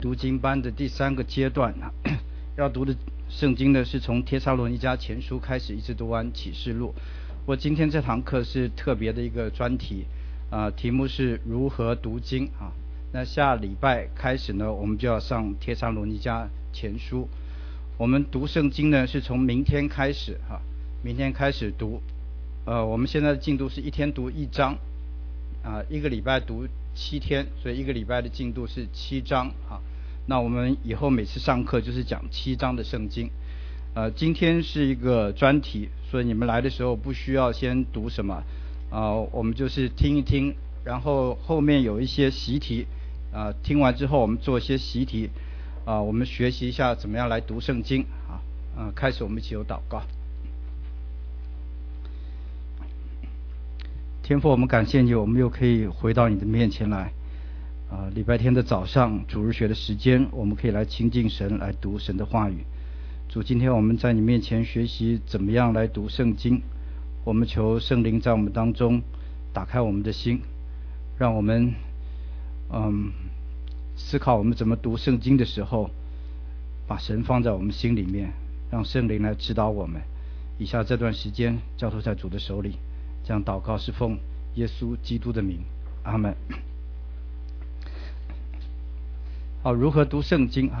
读经班的第3个阶段要读的圣经呢是从帖撒罗尼迦前书开始，一直读完启示录。我今天这堂课是特别的一个专题，题目是如何读经啊。那下礼拜开始呢，我们就要上帖撒罗尼迦前书。我们读圣经呢是从明天开始明天开始读。我们现在的进度是一天读1章，一个礼拜读7天，所以一个礼拜的进度是7章啊。那我们以后每次上课就是讲7章的圣经。今天是一个专题，所以你们来的时候不需要先读什么，我们就是听一听，然后后面有一些习题，听完之后我们做一些习题，我们学习一下怎么样来读圣经啊。开始我们一起有祷告。天父，我们感谢你，我们又可以回到你的面前来。礼拜天的早上，主日学的时间，我们可以来亲近神，来读神的话语。主，今天我们在你面前学习怎么样来读圣经。我们求圣灵在我们当中打开我们的心，让我们思考我们怎么读圣经的时候，把神放在我们心里面，让圣灵来指导我们。以下这段时间交托在主的手里，这样祷告是奉耶稣基督的名，阿们。好，如何读圣经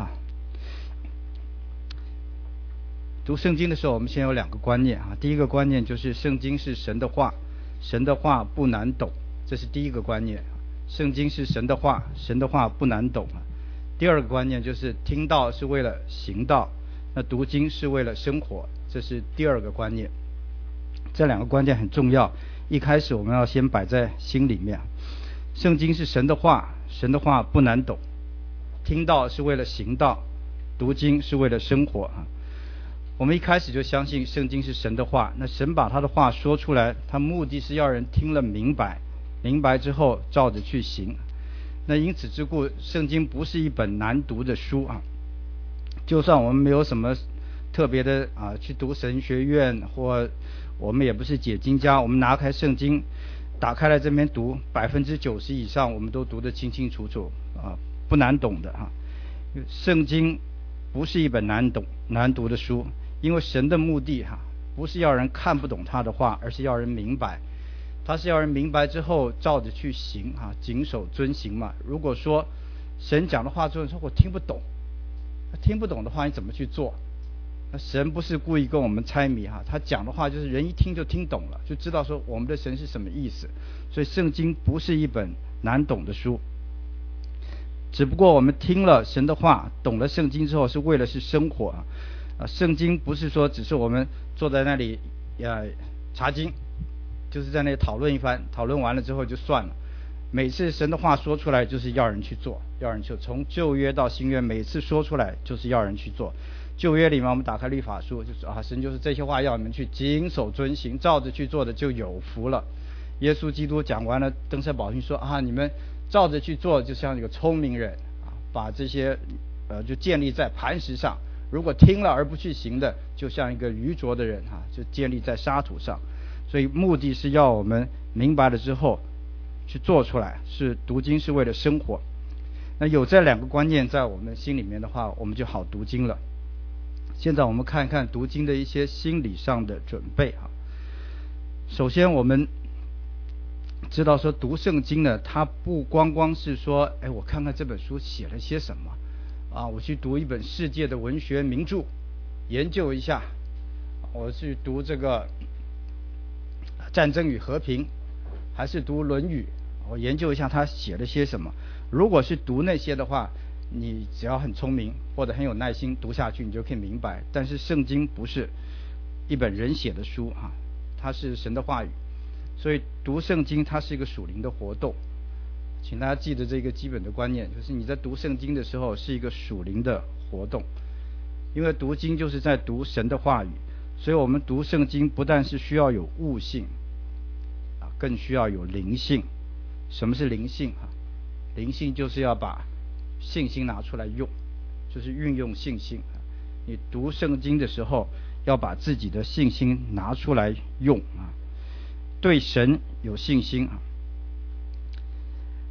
读圣经的时候，我们先有2个观念第一个观念就是圣经是神的话，神的话不难懂，这是第一个观念。圣经是神的话，神的话不难懂。第二个观念就是听道是为了行道，那读经是为了生活，这是第二个观念。这2个观念很重要，一开始我们要先摆在心里面。圣经是神的话，神的话不难懂，听道是为了行道，读经是为了生活我们一开始就相信圣经是神的话，那神把他的话说出来，他目的是要人听了明白，明白之后照着去行。那因此之故，圣经不是一本难读的书就算我们没有什么特别的去读神学院，或我们也不是解经家，我们拿开圣经打开来这边读，90%以上我们都读得清清楚楚不难懂的圣经不是一本难读的书，因为神的目的不是要人看不懂他的话，而是要人明白。他是要人明白之后照着去行谨守遵行嘛。如果说神讲的话之后说我听不懂，听不懂的话你怎么去做？那神不是故意跟我们猜谜他讲的话就是人一听就听懂了，就知道说我们的神是什么意思。所以圣经不是一本难懂的书，只不过我们听了神的话，懂了圣经之后是为了是生活圣经不是说只是我们坐在那里查经，就是在那里讨论一番，讨论完了之后就算了。每次神的话说出来就是要人去做，要人去做。从旧约到新约，每次说出来就是要人去做。旧约里面我们打开律法书，就是神就是这些话要你们去谨守遵行，照着去做的就有福了。耶稣基督讲完了登山宝训说你们照着去做，就像一个聪明人把这些就建立在磐石上。如果听了而不去行的，就像一个愚拙的人就建立在沙土上。所以目的是要我们明白了之后去做出来，是读经是为了生活。那有这2个观念在我们心里面的话，我们就好读经了。现在我们看一看读经的一些心理上的准备首先我们知道说读圣经呢，它不光光是说我看看这本书写了些什么我去读一本世界的文学名著研究一下，我去读这个战争与和平，还是读论语，我研究一下他写了些什么。如果是读那些的话，你只要很聪明或者很有耐心读下去，你就可以明白。但是圣经不是一本人写的书它是神的话语，所以读圣经它是一个属灵的活动。请大家记得这个基本的观念，就是你在读圣经的时候是一个属灵的活动，因为读经就是在读神的话语，所以我们读圣经不但是需要有悟性更需要有灵性。什么是灵性灵性就是要把信心拿出来用，就是运用信心你读圣经的时候要把自己的信心拿出来用对神有信心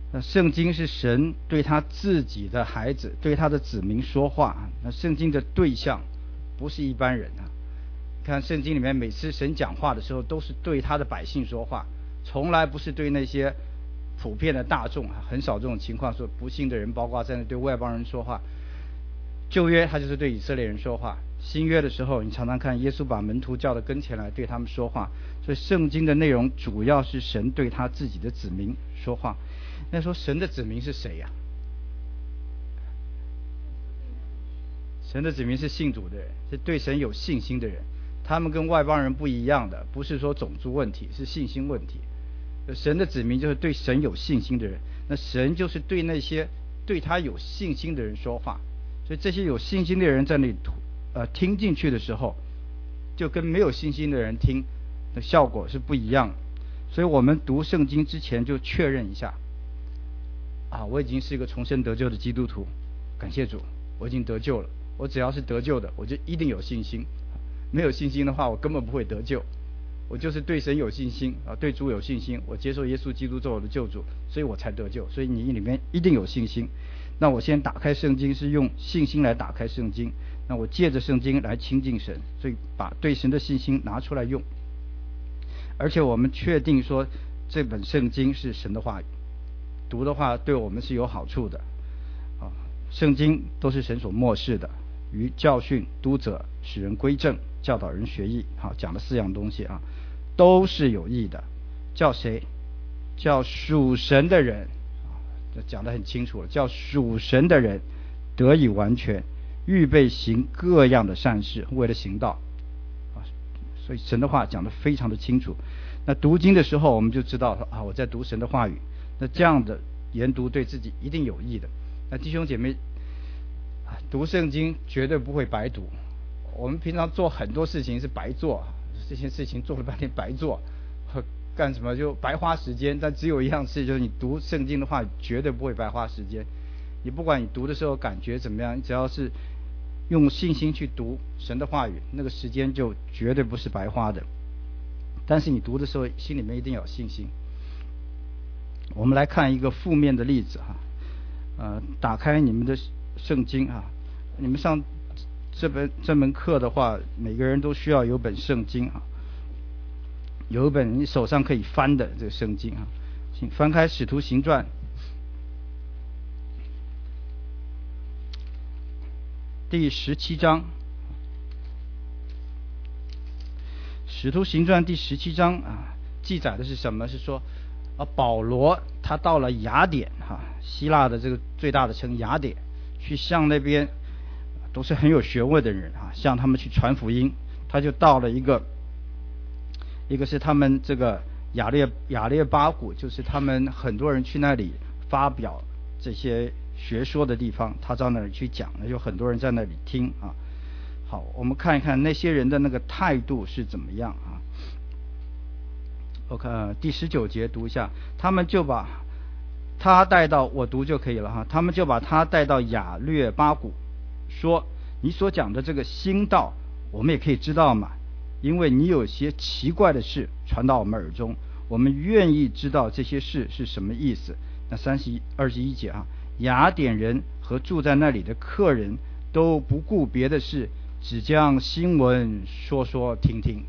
那圣经是神对他自己的孩子，对他的子民说话。那圣经的对象不是一般人啊。看圣经里面每次神讲话的时候，都是对他的百姓说话，从来不是对那些普遍的大众啊，很少这种情况说不信的人包括在内对外邦人说话。旧约他就是对以色列人说话，新约的时候你常常看耶稣把门徒叫到跟前来对他们说话。所以圣经的内容主要是神对他自己的子民说话。那说神的子民是谁呀？神的子民是信主的人，是对神有信心的人。他们跟外邦人不一样的，不是说种族问题，是信心问题。神的子民就是对神有信心的人，那神就是对那些对他有信心的人说话。所以这些有信心的人在那里听进去的时候，就跟没有信心的人听的效果是不一样的。所以我们读圣经之前就确认一下我已经是一个重生得救的基督徒，感谢主，我已经得救了。我只要是得救的，我就一定有信心。没有信心的话，我根本不会得救。我就是对神有信心对主有信心，我接受耶稣基督做我的救主，所以我才得救。所以你里面一定有信心。那我先打开圣经，是用信心来打开圣经。那我借着圣经来亲近神，所以把对神的信心拿出来用。而且我们确定说，这本圣经是神的话语，读的话对我们是有好处的圣经都是神所默示的，于教训、督责、使人归正、教导人学义。讲了4样东西都是有益的。叫谁？叫属神的人这讲得很清楚了，叫属神的人得以完全，预备行各样的善事，为了行道所以神的话讲得非常的清楚。那读经的时候我们就知道我在读神的话语，那这样的研读对自己一定有益的。那弟兄姐妹，读圣经绝对不会白读。我们平常做很多事情是白做，这些事情做了半天白做，干什么就白花时间。但只有一样事，就是你读圣经的话绝对不会白花时间。你不管你读的时候感觉怎么样，你只要是用信心去读神的话语，那个时间就绝对不是白花的。但是你读的时候心里面一定要有信心。我们来看一个负面的例子打开你们的圣经你们上这门课的话，每个人都需要有本圣经有一本你手上可以翻的这个圣经请翻开《使徒行传》第17章。《使徒行传》第17章记载的是什么？是说保罗他到了雅典希腊的这个最大的城雅典，去向那边都是很有学问的人向他们去传福音。他就到了一个是他们这个亚列巴谷，就是他们很多人去那里发表这些学说的地方，他到那里去讲，有很多人在那里听好，我们看一看那些人的那个态度是怎么样我看第19节读一下，他们就把他带到，我读就可以了他们就把他带到亚略巴谷，说你所讲的这个新道我们也可以知道嘛，因为你有些奇怪的事传到我们耳中，我们愿意知道这些事是什么意思。那21节雅典人和住在那里的客人都不顾别的事，只将新闻说听听。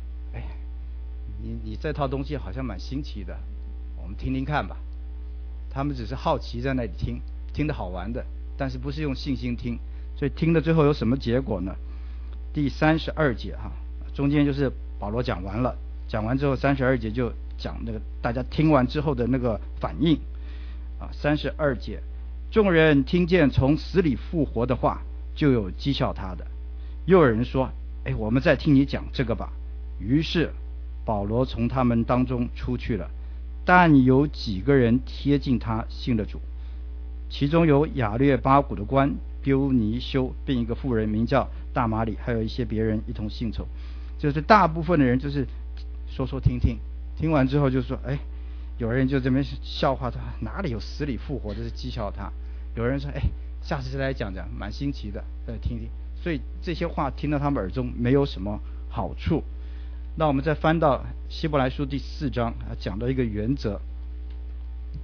你这套东西好像蛮新奇的，我们听听看吧。他们只是好奇在那里听得好玩的，但是不是用信心听。所以听的最后有什么结果呢？第32节中间就是保罗讲完了，讲完之后32节就讲那个大家听完之后的那个反应32节，众人听见从死里复活的话，就有讥笑他的，又有人说我们再听你讲这个吧。于是保罗从他们当中出去了，但有几个人贴近他信了主，其中有亚略巴谷的官丢尼修，并一个妇人名叫大马里，还有一些别人一同信从。就是大部分的人就是说听听，听完之后就说有人就这边笑话他，哪里有死里复活的，是讥笑他。有人说下次再来讲讲，蛮新奇的，听听。所以这些话听到他们耳中没有什么好处。那我们再翻到希伯来书第4章讲到一个原则，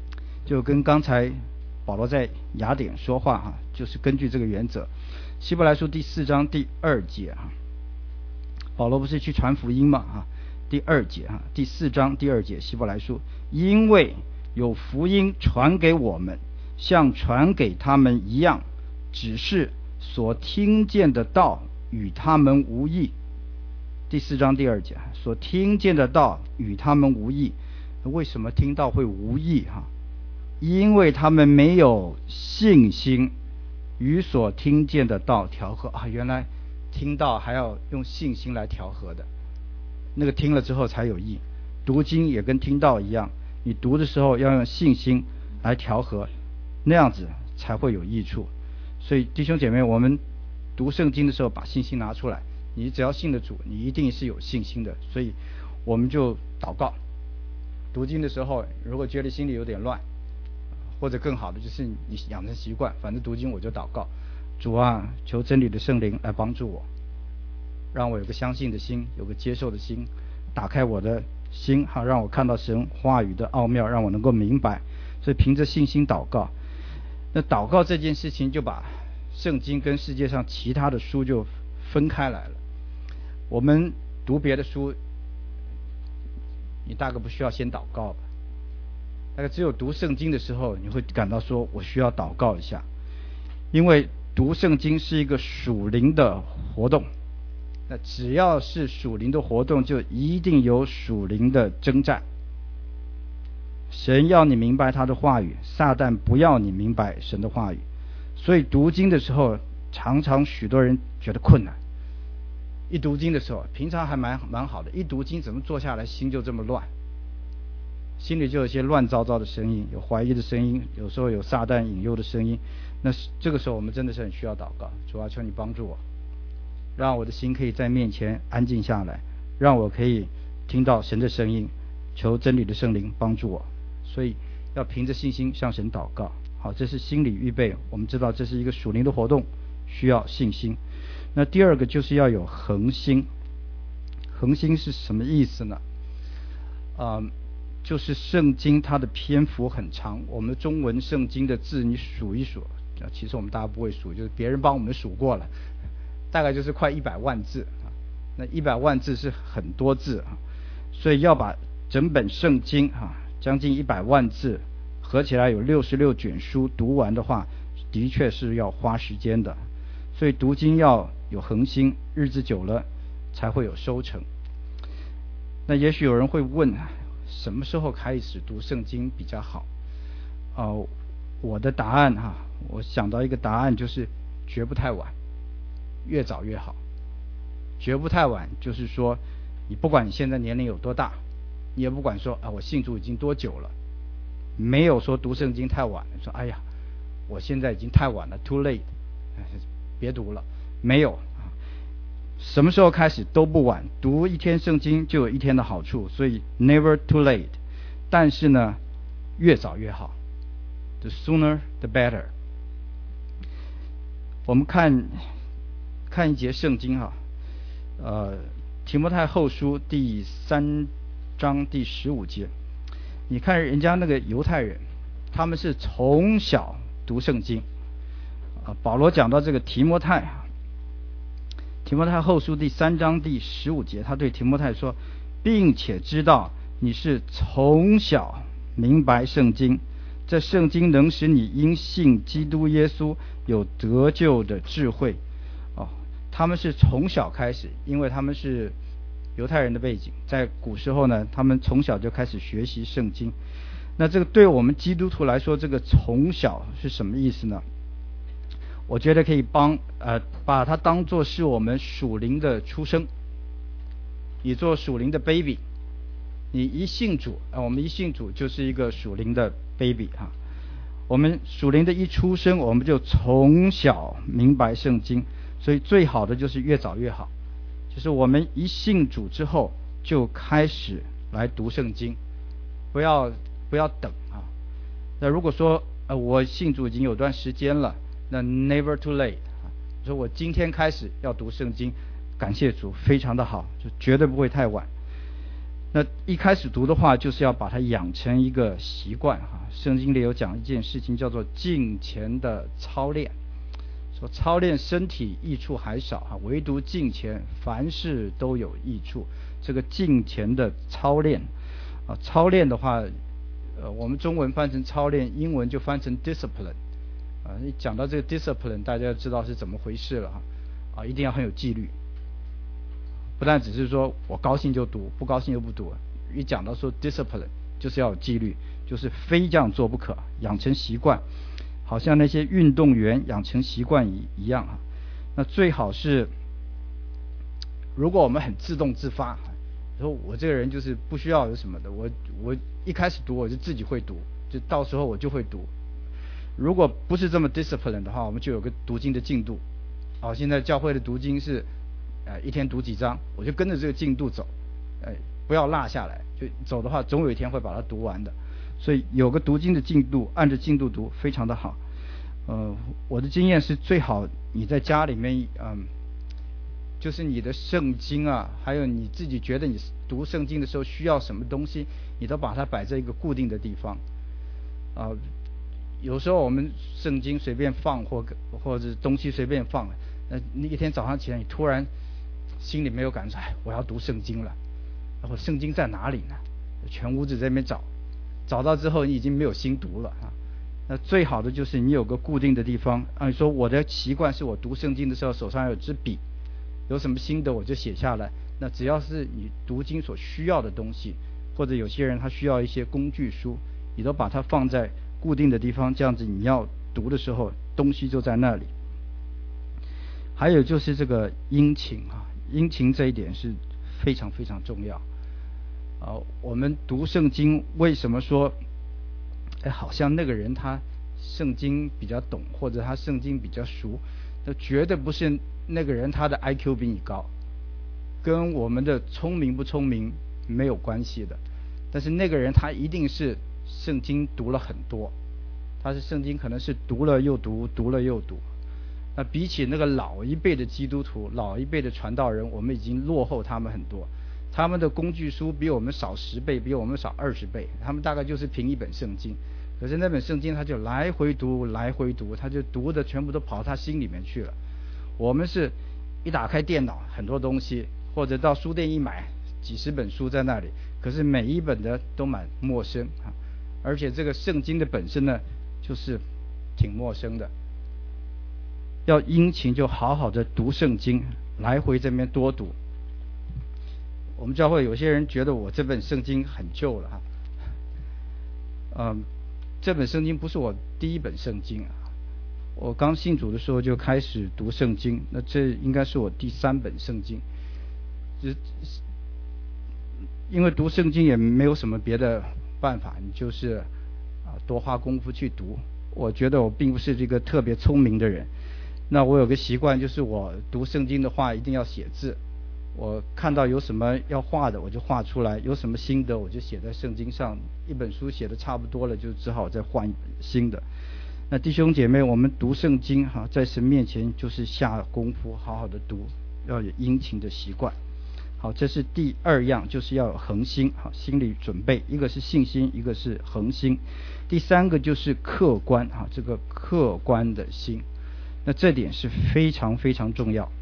就跟刚才保罗在雅典说话就是根据这个原则。希伯来书第4章第2节保罗不是去传福音吗第2节第4章第2节希伯来书，因为有福音传给我们，像传给他们一样，只是所听见的道与他们无益。第4章第2节，所听见的道与他们无益。为什么听到会无益因为他们没有信心与所听见的道调和原来听到还要用信心来调和的，那个听了之后才有益。读经也跟听到一样，你读的时候要用信心来调和，那样子才会有益处。所以弟兄姐妹，我们读圣经的时候把信心拿出来，你只要信得主，你一定是有信心的。所以我们就祷告，读经的时候如果觉得心里有点乱，或者更好的就是你养成习惯，反正读经我就祷告，主啊，求真理的圣灵来帮助我，让我有个相信的心，有个接受的心，打开我的心让我看到神话语的奥妙，让我能够明白。所以凭着信心祷告。那祷告这件事情就把圣经跟世界上其他的书就分开来了。我们读别的书，你大概不需要先祷告吧，大概只有读圣经的时候你会感到说我需要祷告一下，因为读圣经是一个属灵的活动。那只要是属灵的活动，就一定有属灵的征战。神要你明白他的话语，撒旦不要你明白神的话语。所以读经的时候常常许多人觉得困难。一读经的时候，平常还蛮好的，一读经怎么坐下来心就这么乱，心里就有一些乱糟糟的声音，有怀疑的声音，有时候有撒旦引诱的声音。那这个时候我们真的是很需要祷告，主啊，求你帮助我，让我的心可以在面前安静下来，让我可以听到神的声音，求真理的圣灵帮助我。所以要凭着信心向神祷告。好，这是心理预备，我们知道这是一个属灵的活动，需要信心。那第二个就是要有恒心。恒心是什么意思呢？就是圣经它的篇幅很长，我们中文圣经的字你数一数，其实我们大家不会数，就是别人帮我们数过了，大概就是快100万字那100万字是很多字所以要把整本圣经将近100万字合起来有66卷书读完的话，的确是要花时间的。所以读经要有恒心，日子久了才会有收成。那也许有人会问，什么时候开始读圣经比较好？我的答案我想到一个答案，就是绝不太晚，越早越好。绝不太晚就是说，你不管你现在年龄有多大，你也不管说我信主已经多久了，没有说读圣经太晚，说哎呀我现在已经太晚了 too late， 别读了，没有。什么时候开始都不晚，读一天圣经就有一天的好处，所以 never too late。 但是呢，越早越好， the sooner the better。 我们看一节圣经提摩太后书第3章第15节。你看人家那个犹太人，他们是从小读圣经保罗讲到这个提摩太后书第3章第15节，他对提摩太说，并且知道你是从小明白圣经，这圣经能使你因信基督耶稣有得救的智慧。他们是从小开始，因为他们是犹太人的背景，在古时候呢，他们从小就开始学习圣经。那这个对我们基督徒来说，这个从小是什么意思呢？我觉得可以把它当作是我们属灵的出生。你做属灵的 baby， 你一信主我们一信主就是一个属灵的 baby 我们属灵的一出生，我们就从小明白圣经。所以最好的就是越早越好，就是我们一信主之后就开始来读圣经，不要等那如果说我信主已经有段时间了，那 never too late。 说我今天开始要读圣经，感谢主，非常的好，就绝对不会太晚。 那一开始读的话，就是要把它养成一个习惯圣经里有讲一件事情，叫做敬虔的操练。说操练身体益处还少唯独敬虔凡事都有益处。这个敬虔的操练操练的话，我们中文翻成操练，英文就翻成 discipline。一讲到这个 discipline， 大家就知道是怎么回事了一定要很有纪律。不但只是说我高兴就读，不高兴就不读。一讲到说 discipline， 就是要有纪律，就是非这样做不可，养成习惯，好像那些运动员养成习惯一样那最好是，如果我们很自动自发，说我这个人就是不需要有什么的，我一开始读我就自己会读，就到时候我就会读。如果不是这么 discipline 的话，我们就有个读经的进度。现在教会的读经是一天读几章，我就跟着这个进度走，不要落下来，就走的话总有一天会把它读完的。所以有个读经的进度，按着进度读非常的好。我的经验是最好你在家里面就是你的圣经还有你自己觉得你读圣经的时候需要什么东西，你都把它摆在一个固定的地方。有时候我们圣经随便放或者东西随便放，你一天早上起来你突然心里没有感受，我要读圣经了，或圣经在哪里呢？全屋子在那边找到之后你已经没有心读了那最好的就是你有个固定的地方。你说我的习惯是我读圣经的时候手上有支笔，有什么心得我就写下来。那只要是你读经所需要的东西，或者有些人他需要一些工具书，你都把它放在固定的地方，这样子你要读的时候东西就在那里。还有就是这个殷勤殷勤这一点是非常非常重要我们读圣经为什么说好像那个人他圣经比较懂，或者他圣经比较熟，那绝对不是那个人他的 IQ 比你高，跟我们的聪明不聪明没有关系的。但是那个人他一定是圣经读了很多，他是圣经可能是读了又读，读了又读。那比起那个老一辈的基督徒，老一辈的传道人，我们已经落后他们很多。他们的工具书比我们少10倍，比我们少20倍，他们大概就是凭一本圣经，可是那本圣经他就来回读来回读，他就读的全部都跑他心里面去了。我们是一打开电脑很多东西，或者到书店一买几十本书在那里，可是每一本的都蛮陌生而且这个圣经的本身呢就是挺陌生的。要殷勤就好好的读圣经，来回这边多读。我们教会有些人觉得我这本圣经很旧了这本圣经不是我第一本圣经我刚信主的时候就开始读圣经，那这应该是我第3本圣经。因为读圣经也没有什么别的办法，你就是多花功夫去读。我觉得我并不是这个特别聪明的人，那我有个习惯，就是我读圣经的话一定要写字。我看到有什么要画的我就画出来，有什么心得我就写在圣经上。一本书写的差不多了，就只好再换一本新的。那弟兄姐妹，我们读圣经在神面前就是下功夫好好的读，要有殷勤的习惯。好，这是第2样，就是要有恒心心理准备，一个是信心，一个是恒心。第3个就是客观这个客观的心，那这点是非常非常重要。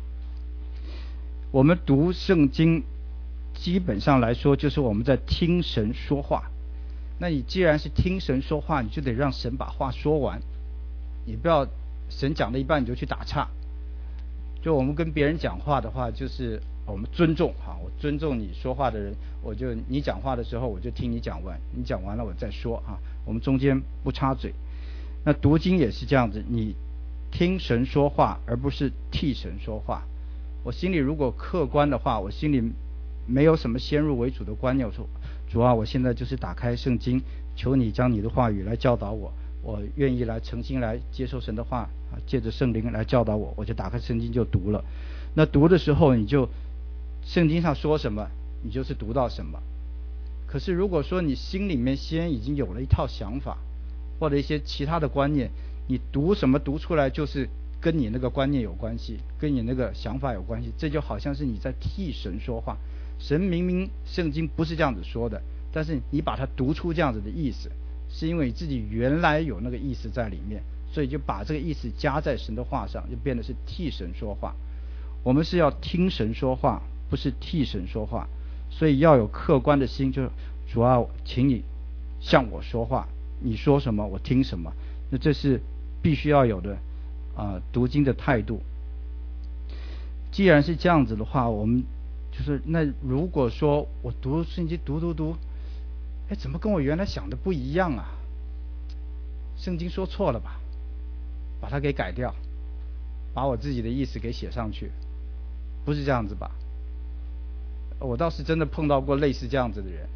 我们读圣经基本上来说就是我们在听神说话，那你既然是听神说话，你就得让神把话说完，你不要神讲了一半你就去打岔。就我们跟别人讲话的话，就是我们尊重我尊重你说话的人，你讲话的时候我就听你讲完，你讲完了我再说我们中间不插嘴。那读经也是这样子，你听神说话而不是替神说话。我心里如果客观的话，我心里没有什么先入为主的观念，我说主啊，我现在就是打开圣经，求你将你的话语来教导我，我愿意来诚心来接受神的话借着圣灵来教导我，我就打开圣经就读了。那读的时候你就圣经上说什么你就是读到什么。可是如果说你心里面先已经有了一套想法或者一些其他的观念，你读什么读出来就是跟你那个观念有关系，跟你那个想法有关系，这就好像是你在替神说话。 神明明圣经不是这样子说的，但是你把它读出这样子的意思，是因为你自己原来有那个意思在里面，所以就把这个意思加在神的话上，就变得是替神说话。我们是要听神说话，不是替神说话，所以要有客观的心，就是主啊，请你向我说话，你说什么我听什么。那这是必须要有的读经的态度。既然是这样子的话，我们就是那如果说我读圣经读，怎么跟我原来想的不一样啊？圣经说错了吧？把它给改掉，把我自己的意思给写上去，不是这样子吧？我倒是真的碰到过类似这样子的人，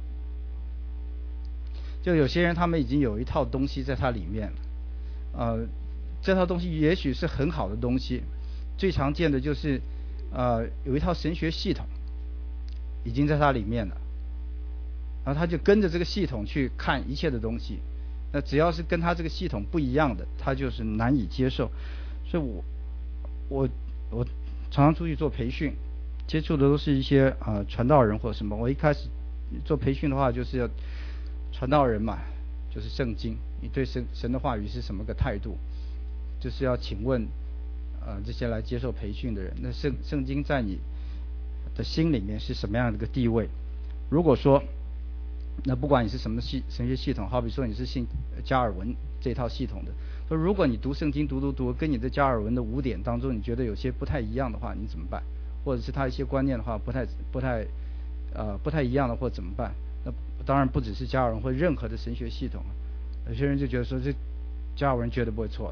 就有些人他们已经有一套东西在它里面了，这套东西也许是很好的东西，最常见的就是有一套神学系统已经在它里面了，然后他就跟着这个系统去看一切的东西，那只要是跟他这个系统不一样的，他就是难以接受。所以我常常出去做培训，接触的都是一些传道人或什么。我一开始做培训的话，就是要传道人嘛，就是圣经，你对神的话语是什么个态度？就是要请问这些来接受培训的人，那圣经在你的心里面是什么样的一个地位？如果说那不管你是什么神学系统，好比说你是信加尔文这套系统的，说如果你读圣经读跟你的加尔文的5点当中你觉得有些不太一样的话，你怎么办？或者是他一些观念的话不太一样的或怎么办？那当然不只是加尔文或任何的神学系统，有些人就觉得说这加尔文绝对不会错的，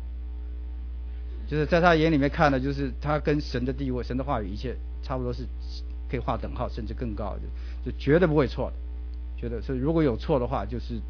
就是在他眼里面看的就是他跟神的地位神的话语一切差不多是可以划等号甚至更高，就绝对不会错的，觉得所以如果有错的话就是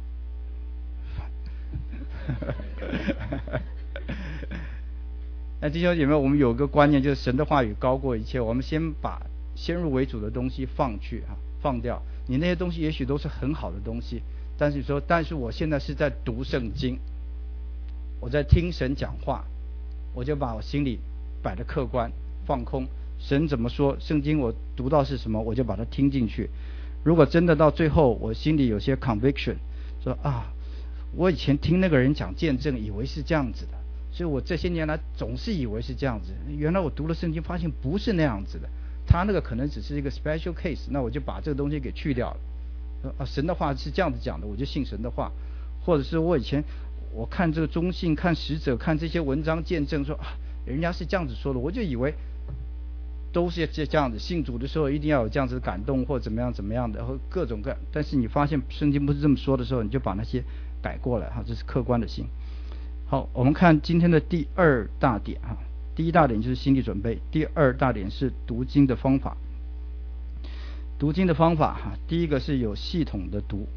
那弟兄姐妹，我们有个观念，就是神的话语高过一切。我们先把先入为主的东西放掉。你那些东西也许都是很好的东西，但是我现在是在读圣经，我在听神讲话，我就把我心里摆的客观放空。神怎么说，圣经我读到是什么，我就把它听进去。如果真的到最后我心里有些 conviction， 说我以前听那个人讲见证以为是这样子的，所以我这些年来总是以为是这样子，原来我读了圣经发现不是那样子的，他那个可能只是一个 special case， 那我就把这个东西给去掉了。神的话是这样子讲的，我就信神的话。或者是我以前我看这个中信看使者看这些文章见证说人家是这样子说的，我就以为都是这样子，信主的时候一定要有这样子的感动或怎么样的，或各种各样。但是你发现圣经不是这么说的时候，你就把那些改过来，这是客观的心。好，我们看今天的第2大点。第1大点就是心理准备，第2大点是读经的方法。读经的方法第一个是有系统的读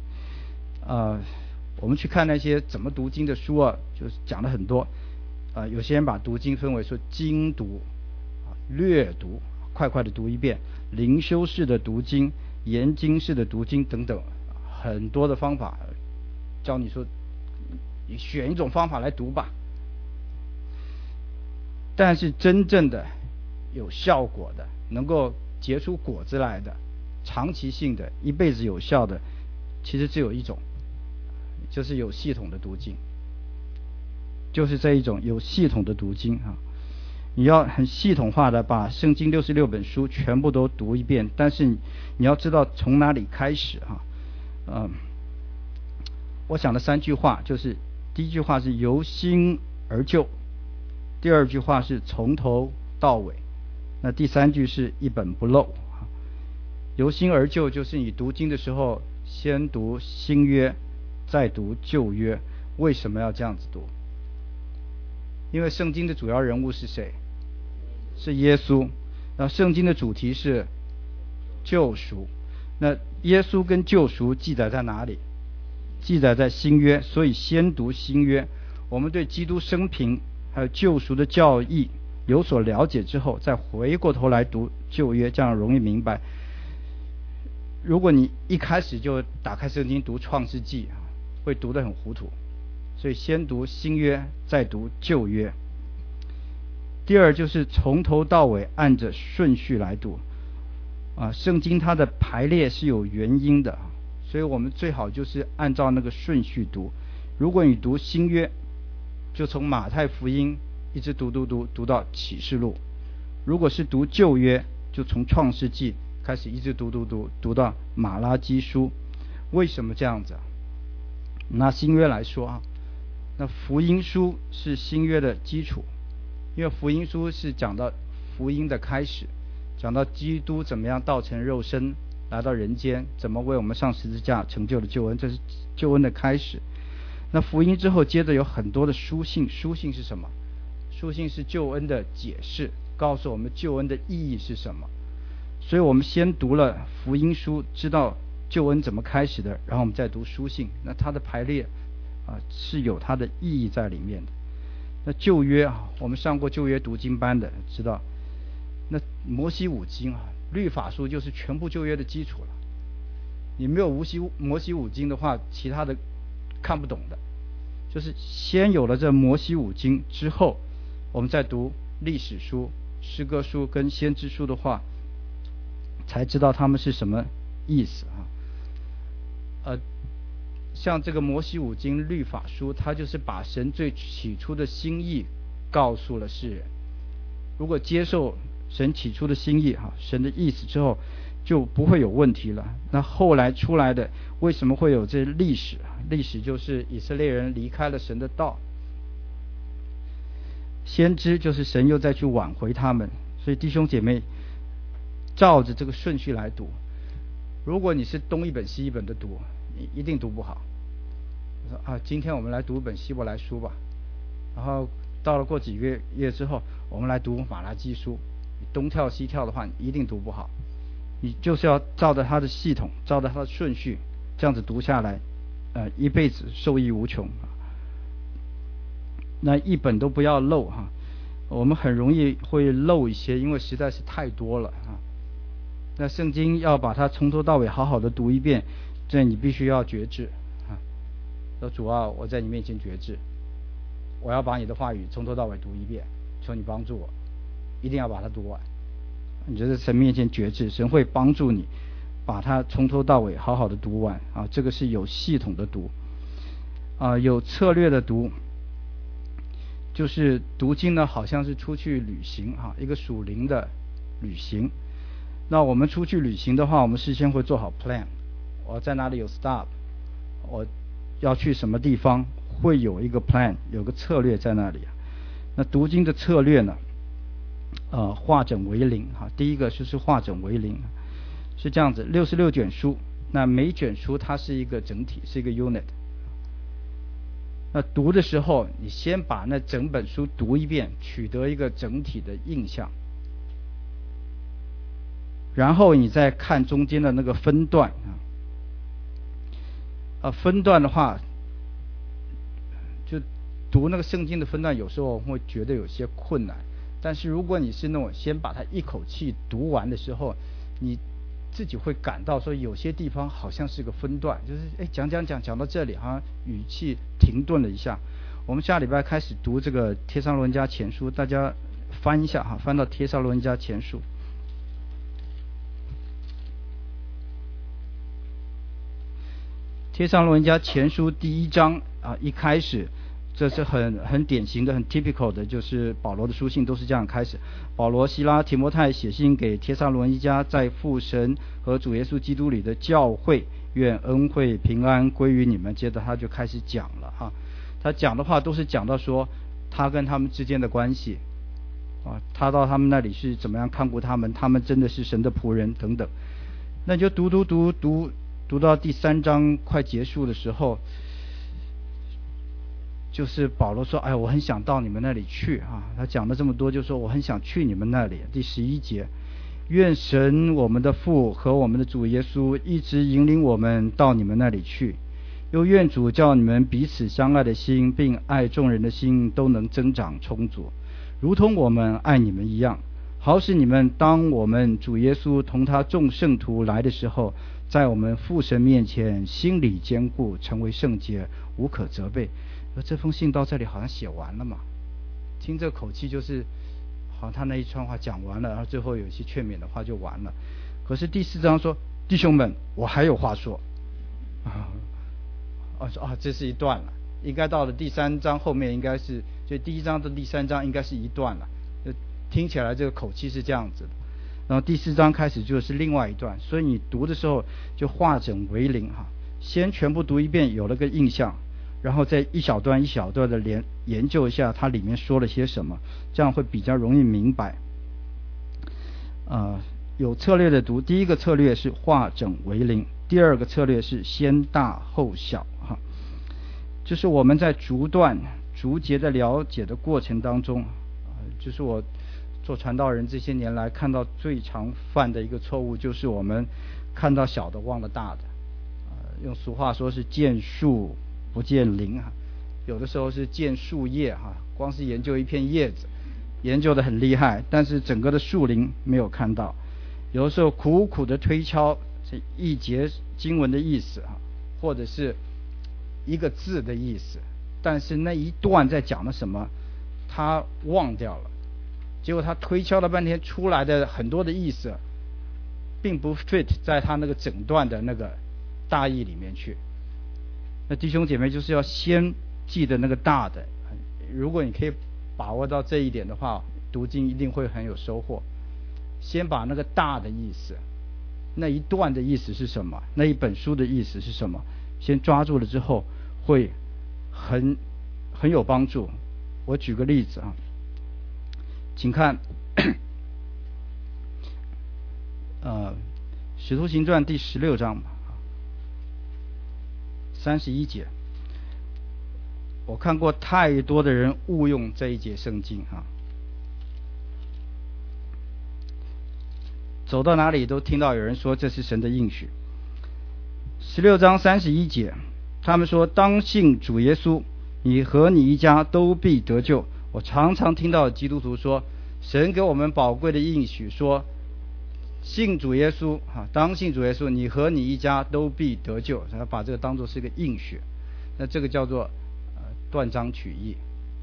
我们去看那些怎么读经的书就是讲了很多有些人把读经分为说精读、略读，快的读一遍，灵修式的读经、研经式的读经等等，很多的方法教你说你选一种方法来读吧。但是真正的有效果的，能够结出果子来的，长期性的，一辈子有效的，其实只有一种，就是有系统的读经，就是这一种有系统的读经你要很系统化的把圣经66本书全部都读一遍，但是你要知道从哪里开始我想的3句话，就是第一句话是由心而就，第2句话是从头到尾，那第3句是一本不漏。由心而就就是你读经的时候先读新约再读旧约。为什么要这样子读？因为圣经的主要人物是谁？是耶稣。那圣经的主题是救赎，那耶稣跟救赎记载在哪里？记载在新约，所以先读新约。我们对基督生平还有救赎的教义有所了解之后，再回过头来读旧约，这样容易明白。如果你一开始就打开圣经读创世纪会读得很糊涂，所以先读新约再读旧约。第2就是从头到尾按着顺序来读。 圣经它的排列是有原因的，所以我们最好就是按照那个顺序读。如果你读新约，就从马太福音一直读到启示录；如果是读旧约，就从创世纪开始一直读到马拉基书。为什么这样子啊？拿新约来说啊，那福音书是新约的基础，因为福音书是讲到福音的开始，讲到基督怎么样道成肉身来到人间，怎么为我们上十字架成就了救恩，这是救恩的开始。那福音之后接着有很多的书信，书信是什么？书信是救恩的解释，告诉我们救恩的意义是什么。所以我们先读了福音书，知道救恩怎么开始的，然后我们再读书信，那它的排列是有它的意义在里面的。那旧约我们上过旧约读经班的知道，那摩西五经律法书就是全部旧约的基础了。你没有摩西五经的话，其他的看不懂的。就是先有了这摩西五经之后，我们再读历史书、诗歌书跟先知书的话，才知道他们是什么意思像这个摩西五经律法书，它就是把神最起初的心意告诉了世人。如果接受神起初的心意神的意思之后，就不会有问题了。那后来出来的为什么会有这历史？历史就是以色列人离开了神的道，先知就是神又再去挽回他们。所以弟兄姐妹照着这个顺序来读，如果你是东一本西一本的读，你一定读不好。今天我们来读一本希伯来书吧，然后到了过几个月之后，我们来读马拉基书，你东跳西跳的话，你一定读不好。你就是要照着它的系统，照着它的顺序，这样子读下来，一辈子受益无穷。那一本都不要漏我们很容易会漏一些，因为实在是太多了那圣经要把它从头到尾好好的读一遍，这你必须要决志说主啊，我在你面前决志，我要把你的话语从头到尾读一遍，求你帮助我，一定要把它读完。你就在神面前决志，神会帮助你把它从头到尾好好的读完这个是有系统的读有策略的读。就是读经呢，好像是出去旅行一个属灵的旅行。那我们出去旅行的话，我们事先会做好 plan， 我在哪里有 stop， 我要去什么地方，会有一个 plan， 有个策略在那里。那读经的策略呢，化整为零第一个就是化整为零，是这样子，66卷书，那每卷书它是一个整体，是一个 unit。那读的时候，你先把那整本书读一遍，取得一个整体的印象，然后你再看中间的那个分段分段的话，就读那个圣经的分段，有时候会觉得有些困难。但是如果你是那种先把它一口气读完的时候，你自己会感到说有些地方好像是个分段，就是讲到这里好像语气停顿了一下。我们下礼拜开始读这个帖撒罗尼迦前书，大家翻一下翻到帖撒罗尼迦前书。帖撒罗尼迦前书第1章一开始，这是很典型的、很 typical 的，就是保罗的书信都是这样开始。保罗、西拉、提摩太写信给帖撒罗尼迦在父神和主耶稣基督里的教会，愿恩惠平安归于你们。接着他就开始讲了他讲的话都是讲到说他跟他们之间的关系他到他们那里是怎么样看顾他们，他们真的是神的仆人等等。那你就读到第3章快结束的时候，就是保罗说我很想到你们那里去他讲了这么多，就说我很想去你们那里。第11节，愿神我们的父和我们的主耶稣一直引领我们到你们那里去，又愿主叫你们彼此相爱的心并爱众人的心都能增长充足，如同我们爱你们一样，好使你们当我们主耶稣同他众圣徒来的时候，在我们父神面前心里坚固，成为圣洁，无可责备。这封信到这里好像写完了嘛，听这口气就是好像他那一串话讲完了，然后最后有一些劝勉的话就完了。 可是第4章说，弟兄们，我还有话说。这是一段了，应该到了第3章后面应该是，所以第1章到第3章应该是一段了，听起来这个口气是这样子的。然后第4章开始就是另外一段，所以你读的时候就化整为零哈，先全部读一遍，有了个印象，然后再一小段一小段的研究一下它里面说了些什么，这样会比较容易明白。有策略的读，第一个策略是化整为零，第二个策略是先大后小哈。就是我们在逐段逐节的了解的过程当中，就是我做传道人这些年来看到最常犯的一个错误，就是我们看到小的忘了大的，用俗话说是见树不见林哈，有的时候是见树叶哈，光是研究一片叶子研究得很厉害，但是整个的树林没有看到。有的时候苦苦的推敲这一节经文的意思哈，或者是一个字的意思，但是那一段在讲了什么他忘掉了，结果他推敲了半天出来的很多的意思并不 fit 在他那个整段的那个大意里面去。那弟兄姐妹就是要先记得那个大的，如果你可以把握到这一点的话，读经一定会很有收获。先把那个大的意思，那一段的意思是什么，那一本书的意思是什么，先抓住了之后会很有帮助。我举个例子啊，请看使徒行传第16章31节。我看过太多的人误用这一节圣经啊，走到哪里都听到有人说这是神的应许。16章31节，他们说当信主耶稣，你和你一家都必得救。我常常听到基督徒说，神给我们宝贵的应许，说信主耶稣当信主耶稣，你和你一家都必得救，他把这个当作是一个应许，那这个叫做断章取义。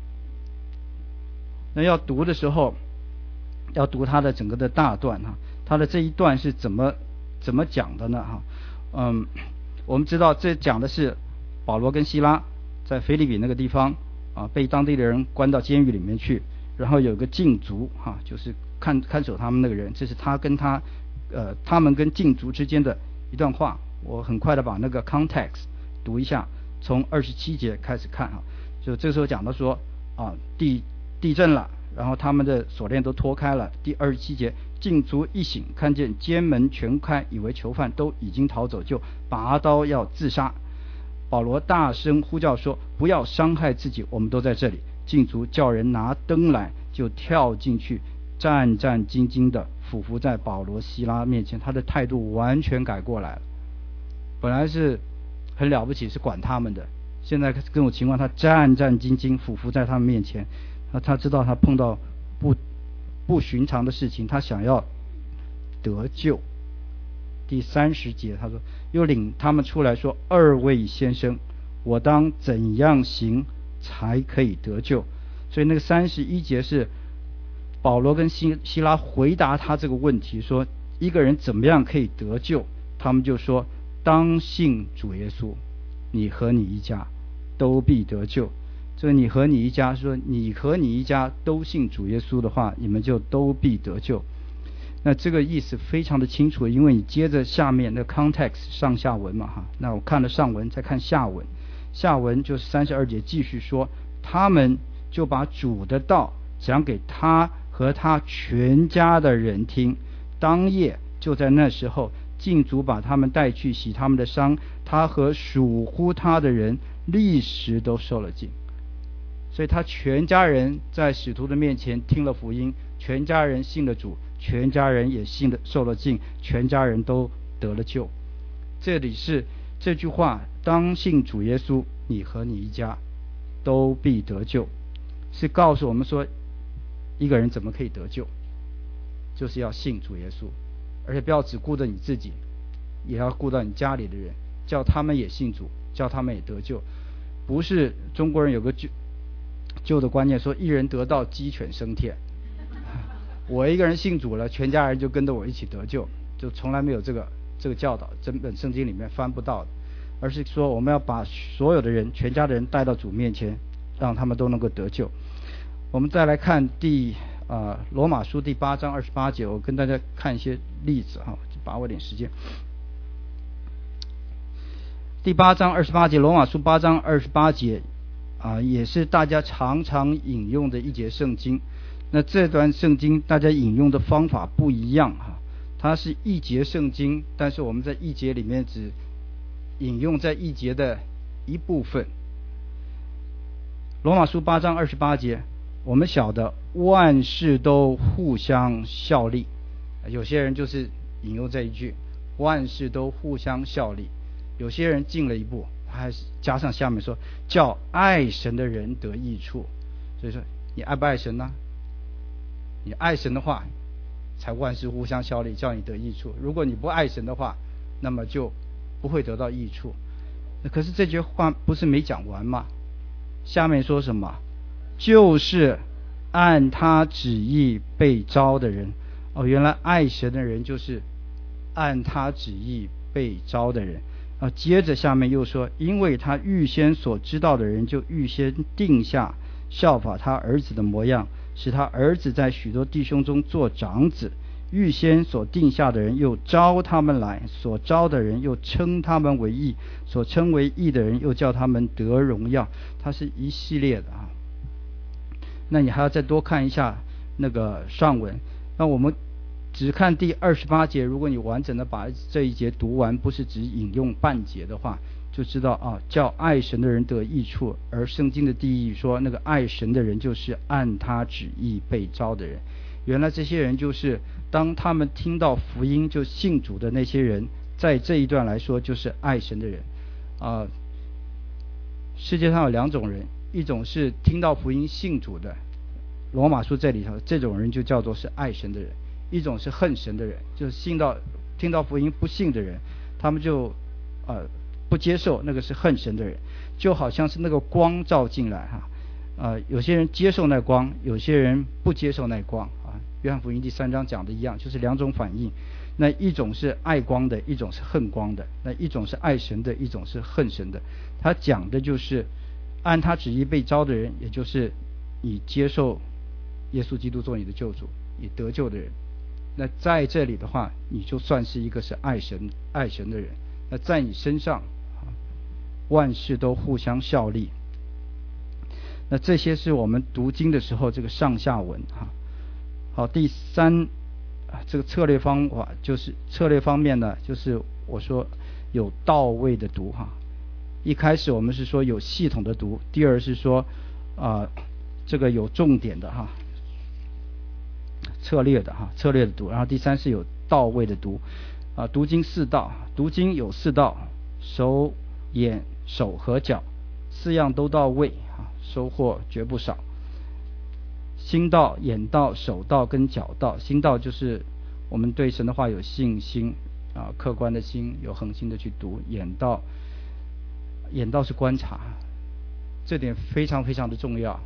那要读的时候要读它的整个的大段它的这一段是怎么讲的呢我们知道这讲的是保罗跟希拉在腓立比那个地方被当地的人关到监狱里面去，然后有个禁足就是看守他们那个人，这是他们跟禁足之间的一段话。我很快的把那个 context 读一下，从27节开始看就这个时候讲到说地震了，然后他们的锁链都脱开了。第27节，禁足一醒，看见监门全开，以为囚犯都已经逃走，就拔刀要自杀。保罗大声呼叫说，不要伤害自己，我们都在这里。禁足叫人拿灯来，就跳进去，战战兢兢的俯伏在保罗希拉面前，他的态度完全改过来了。本来是很了不起，是管他们的，现在这种情况他战战兢兢俯伏在他们面前，他知道他碰到不寻常的事情，他想要得救。第30节他说，又领他们出来说，二位先生，我当怎样行才可以得救？所以那个31节是保罗跟希拉回答他这个问题，说一个人怎么样可以得救？他们就说，当信主耶稣，你和你一家都必得救。这个你和你一家，说你和你一家都信主耶稣的话，你们就都必得救。那这个意思非常的清楚，因为你接着下面的 context 上下文嘛那我看了上文再看下文，下文就是32节继续说，他们就把主的道讲给他和他全家的人听，当夜就在那时候，禁足把他们带去洗他们的伤，他和属乎他的人立时都受了禁。所以他全家人在使徒的面前听了福音，全家人信了主，全家人也受了禁，全家人都得了救。这里是这句话，当信主耶稣，你和你一家都必得救，是告诉我们说一个人怎么可以得救，就是要信主耶稣，而且不要只顾着你自己，也要顾到你家里的人，叫他们也信主，叫他们也得救。不是中国人有个旧的观念说一人得道鸡犬升天，我一个人信主了，全家人就跟着我一起得救， 就从来没有这个教导，整本圣经里面翻不到的，而是说我们要把所有的人，全家的人带到主面前，让他们都能够得救。我们再来看罗马书第8章28节，我跟大家看一些例子哈，把握点时间。第8章28节，罗马书8章28节也是大家常常引用的一节圣经。那这段圣经大家引用的方法不一样哈，它是一节圣经，但是我们在一节里面只引用在一节的一部分。罗马书8章28节，我们晓得万事都互相效力，有些人就是引用这一句，万事都互相效力。有些人进了一步，他还加上下面说叫爱神的人得益处。所以说你爱不爱神呢？你爱神的话，才万事互相效力，叫你得益处。如果你不爱神的话，那么就不会得到益处。可是这句话不是没讲完吗？下面说什么？就是按他旨意被召的人。原来爱神的人就是按他旨意被召的人。接着下面又说，因为他预先所知道的人，就预先定下效法他儿子的模样，使他儿子在许多弟兄中做长子。预先所定下的人，又招他们来；所招的人，又称他们为义；所称为义的人，又叫他们得荣耀。它是一系列的啊。那你还要再多看一下那个上文。那我们只看第28节，如果你完整的把这一节读完，不是只引用半节的话，就知道叫爱神的人得益处。而圣经的第一说，那个爱神的人就是按他旨意被召的人。原来这些人就是当他们听到福音就信主的那些人，在这一段来说就是爱神的人。世界上有两种人，一种是听到福音信主的，罗马书这里头这种人就叫做是爱神的人；一种是恨神的人，就是听到福音不信的人，他们就不接受，那个是恨神的人。就好像是那个光照进来有些人接受那光，有些人不接受那光约翰福音第3章讲的一样，就是两种反应。那一种是爱光的，一种是恨光的；那一种是爱神的，一种是恨神的。他讲的就是按他旨意被召的人，也就是你接受耶稣基督做你的救主，你得救的人。那在这里的话，你就算是一个是爱神的人。那在你身上万事都互相效力。那这些是我们读经的时候这个上下文好，第三这个策略方法，就是策略方面呢，就是我说有到位的读一开始我们是说有系统的读，第二是说这个有重点的策略的读，然后第三是有到位的读读经4道，读经有4道，手眼手和脚4样都到位收获绝不少。心道、眼道、手道跟脚道。心道就是我们对神的话有信心客观的心，有恒心的去读。眼道是观察，这点非常非常的重要，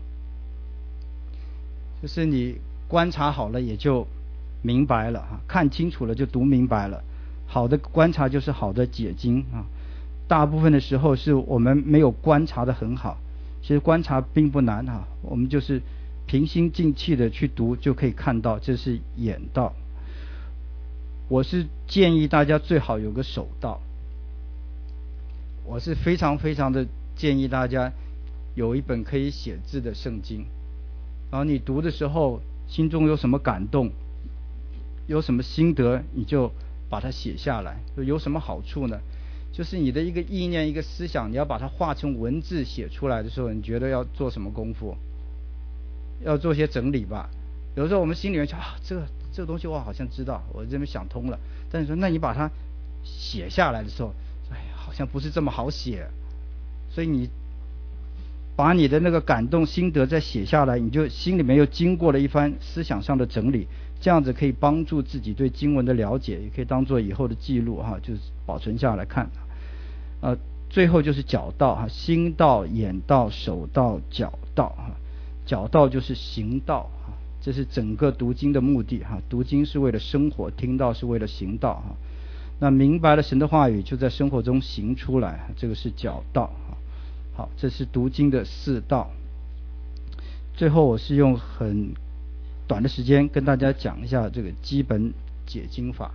就是你观察好了也就明白了看清楚了就读明白了。好的观察就是好的解经大部分的时候是我们没有观察得很好，其实观察并不难我们就是平心静气的去读就可以看到，这是眼道。我是建议大家最好有个手道，我是非常非常的建议大家有一本可以写字的圣经，然后你读的时候心中有什么感动，有什么心得，你就把它写下来。有什么好处呢？就是你的一个意念一个思想，你要把它化成文字写出来的时候，你觉得要做什么功夫？要做些整理吧。有的时候我们心里面想这个东西我好像知道，我这边想通了，但是说那你把它写下来的时候，好像不是这么好写。所以你把你的那个感动心得再写下来，你就心里面又经过了一番思想上的整理，这样子可以帮助自己对经文的了解，也可以当做以后的记录就是保存下来看。最后就是脚道心道、眼道、手道、脚道脚道就是行道这是整个读经的目的哈。读经是为了生活，听道是为了行道哈。那明白了神的话语，就在生活中行出来，这个是讲道哈。好，这是读经的4道。最后我是用很短的时间跟大家讲一下这个基本解经法。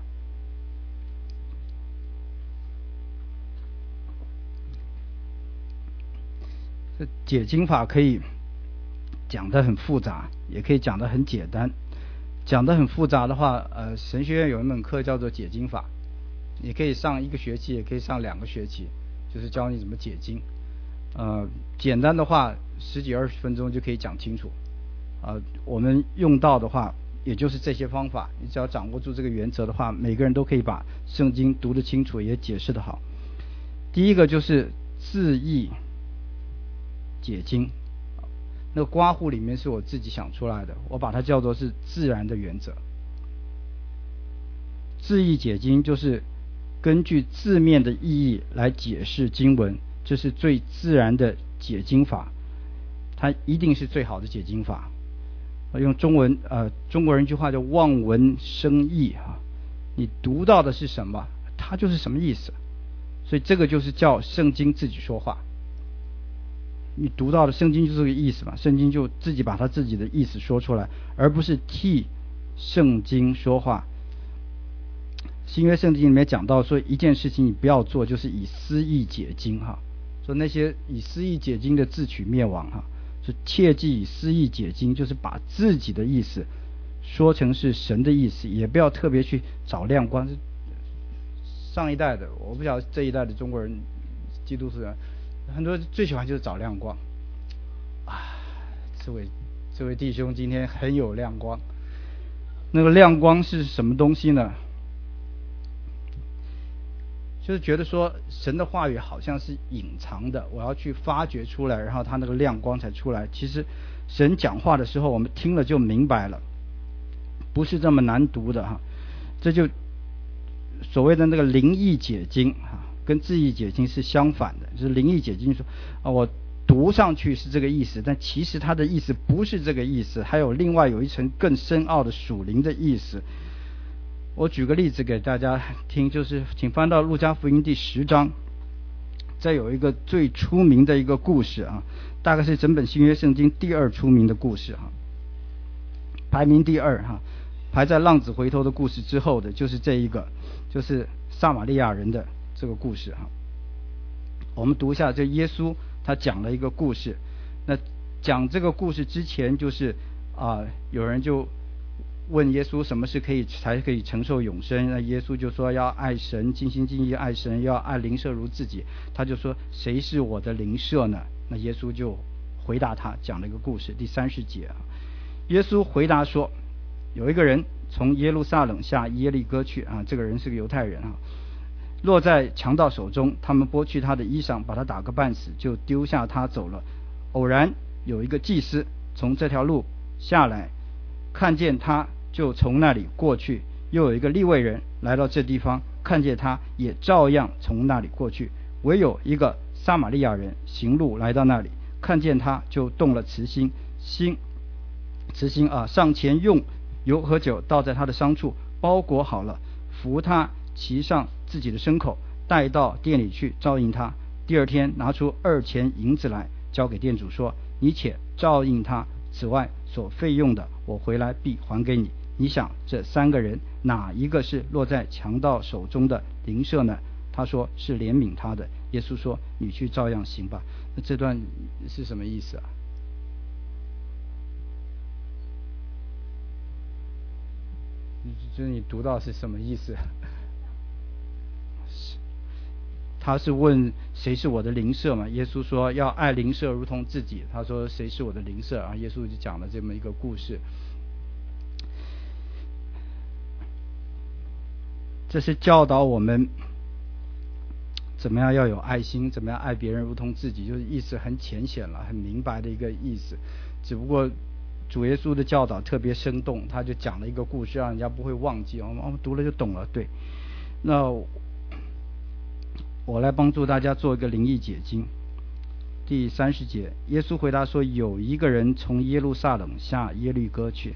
这解经法可以讲得很复杂，也可以讲得很简单。讲得很复杂的话，神学院有一门课叫做解经法，你可以上1个学期，也可以上2个学期，就是教你怎么解经。简单的话10几20分钟就可以讲清楚。我们用到的话，也就是这些方法，你只要掌握住这个原则的话，每个人都可以把圣经读得清楚，也解释得好。第一个就是字义解经，那个括弧里面是我自己想出来的，我把它叫做是自然的原则。字义解经就是根据字面的意义来解释经文，这是最自然的解经法，它一定是最好的解经法。用中文中国人一句话叫望文生义啊，你读到的是什么，它就是什么意思。所以这个就是叫圣经自己说话。你读到的圣经就是这个意思嘛，圣经就自己把它自己的意思说出来，而不是替圣经说话。新约圣经里面讲到说，一件事情你不要做，就是以私意解经哈。说那些以私意解经的自取灭亡哈，是切忌以私意解经，就是把自己的意思说成是神的意思，也不要特别去找亮光。上一代的，我不晓得这一代的中国人基督徒人很多最喜欢就是找亮光啊。这位弟兄今天很有亮光。那个亮光是什么东西呢？就是觉得说神的话语好像是隐藏的，我要去发掘出来，然后他那个亮光才出来。其实神讲话的时候我们听了就明白了，不是这么难读的哈。这就所谓的那个灵意解经跟字义解经是相反的。就是灵意解经说我读上去是这个意思，但其实它的意思不是这个意思，还有另外有一层更深奥的属灵的意思。我举个例子给大家听，就是请翻到路加福音第10章，这有一个最出名的一个故事啊，大概是整本新约圣经第2出名的故事哈，排名第2哈，排在浪子回头的故事之后的就是这一个，就是撒玛利亚人的这个故事哈。我们读一下，这耶稣他讲了一个故事。那讲这个故事之前，就是有人就问耶稣什么是才可以承受永生。那耶稣就说要爱神，尽心尽意爱神，要爱邻舍如自己。他就说谁是我的邻舍呢？那耶稣就回答他，讲了一个故事。第30节耶稣回答说，有一个人从耶路撒冷下耶利哥去这个人是个犹太人落在强盗手中，他们剥去他的衣裳，把他打个半死，就丢下他走了。偶然有一个祭司从这条路下来，看见他就从那里过去。又有一个利未人来到这地方，看见他也照样从那里过去。唯有一个撒玛利亚人行路来到那里，看见他就动了慈心上前用油和酒倒在他的伤处，包裹好了，扶他骑上自己的牲口，带到店里去照应他。第2天拿出2钱银子来，交给店主说，你且照应他，此外所费用的，我回来必还给你。你想这3个人哪一个是落在强盗手中的邻舍呢？他说是怜悯他的。耶稣说，你去照样行吧。那这段是什么意思啊？就是你读到是什么意思？他是问谁是我的邻舍嘛？耶稣说要爱邻舍如同自己。他说谁是我的邻舍啊？耶稣就讲了这么一个故事。这是教导我们怎么样要有爱心，怎么样爱别人如同自己，就是意思很浅显了，很明白的一个意思。只不过主耶稣的教导特别生动，他就讲了一个故事，让人家不会忘记。我们读了就懂了。对，那我来帮助大家做一个灵意解经。第30节，耶稣回答说，有一个人从耶路撒冷下耶利哥去，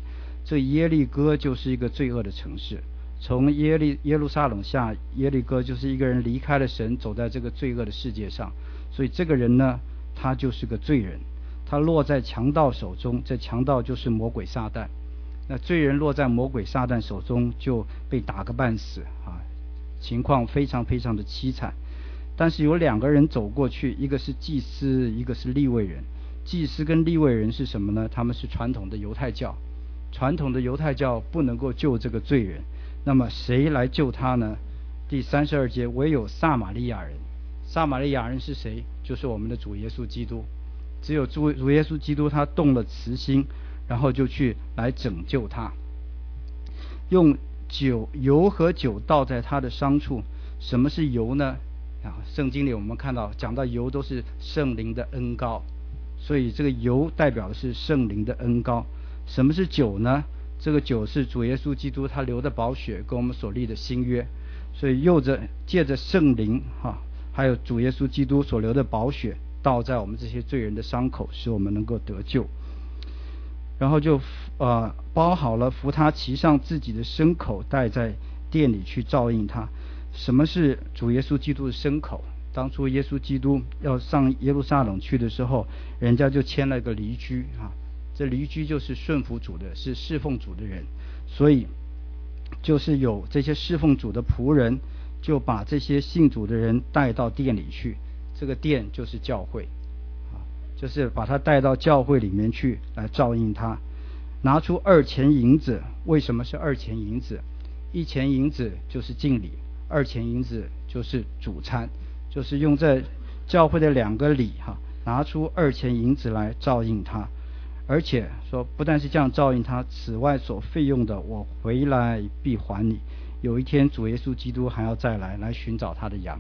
这耶利哥就是一个罪恶的城市。从耶路撒冷下耶利哥，就是一个人离开了神，走在这个罪恶的世界上。所以这个人呢，他就是个罪人，他落在强盗手中，这强盗就是魔鬼撒旦。那罪人落在魔鬼撒旦手中，就被打个半死啊，情况非常非常的凄惨。但是有2个人走过去，一个是祭司，一个是利未人。祭司跟利未人是什么呢？他们是传统的犹太教，传统的犹太教不能够救这个罪人，那么谁来救他呢？第32节，唯有撒玛利亚人。撒玛利亚人是谁？就是我们的主耶稣基督。只有主耶稣基督他动了慈心，然后就去来拯救他，用油和酒倒在他的伤处。什么是油呢？圣经里我们看到讲到油都是圣灵的恩膏，所以这个油代表的是圣灵的恩膏。什么是酒呢？这个酒是主耶稣基督他流的宝血跟我们所立的新约，所以借着圣灵还有主耶稣基督所流的宝血倒在我们这些罪人的伤口，使我们能够得救。然后就包好了，扶他骑上自己的牲口，带在殿里去照应他。什么是主耶稣基督的牲口？当初耶稣基督要上耶路撒冷去的时候，人家就牵了个驴驹这驴驹就是顺服主的，是侍奉主的人。所以就是有这些侍奉主的仆人，就把这些信主的人带到殿里去。这个殿就是教会就是把他带到教会里面去来照应他。拿出2钱银子。为什么是2钱银子？1钱银子就是敬礼，2钱银子就是主餐，就是用在教会的2个礼拿出2钱银子来照应他。而且说不但是这样照应他，此外所费用的，我回来必还你。有一天主耶稣基督还要再来寻找他的羊。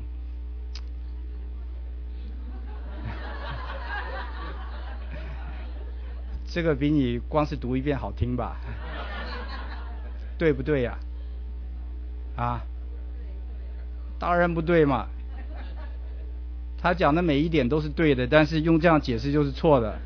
这个比你光是读一遍好听吧？对不对呀？当然不对嘛。他讲的每一点都是对的，但是用这样解释就是错的。